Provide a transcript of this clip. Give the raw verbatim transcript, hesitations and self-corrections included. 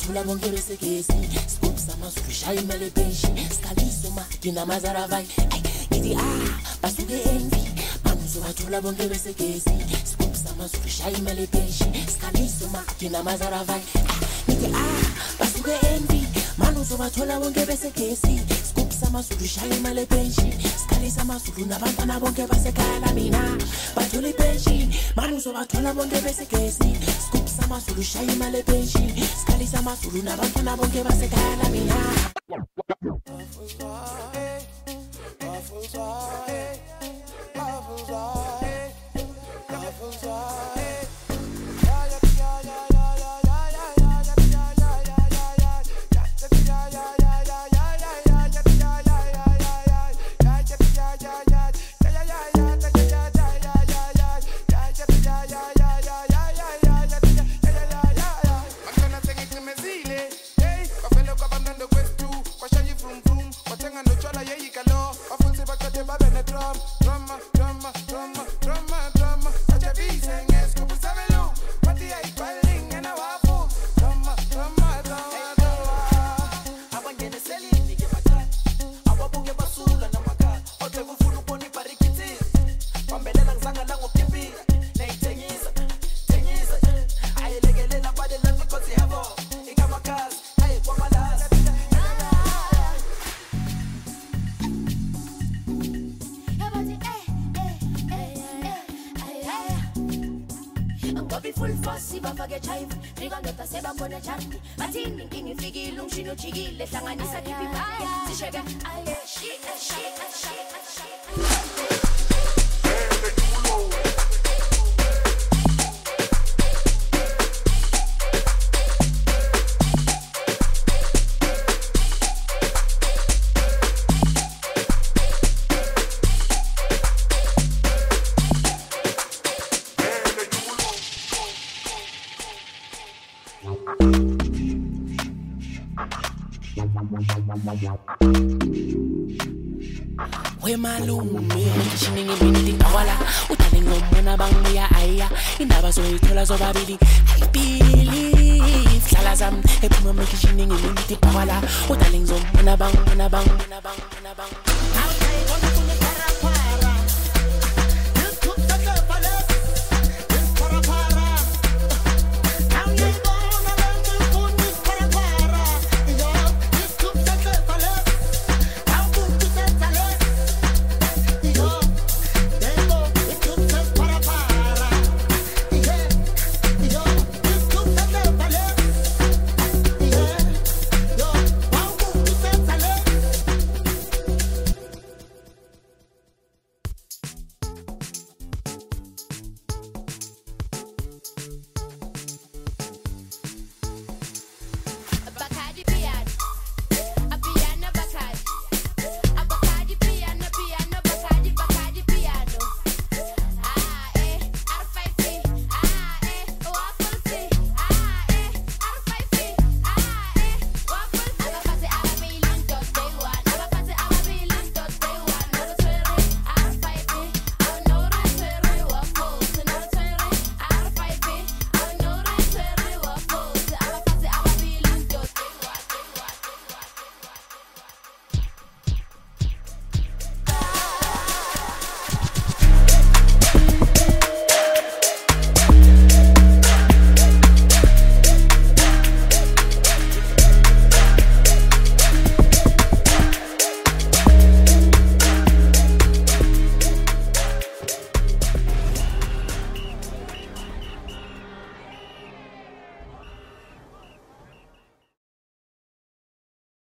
sobathula bonke besekesi scoop samazulu shaya imele benshi skaliso ma dina mazaravai ay ngithi ah basuke envy manu sobathula bonke besekesi scoop samazulu shaya imele benshi skaliso ma dina mazaravai ngithi ah basuke envy manu sobathula bonke besekesi scoop samazulu shaya imele benshi skalisa amazulu nabantwana bonke basekhaya mina bathula ibenshi manu sobathula bonke besekesi scoop samazulu shaya imele benshi skalisa amazulu nabantwana bonke basekhaya mina we malume shiningi binti awala uthale ngomona bangiya aya indaba soyithola sobabili I believe hlala zami ephuma mekishiningi binti awala uthale ngomona bangona bangona bangona bang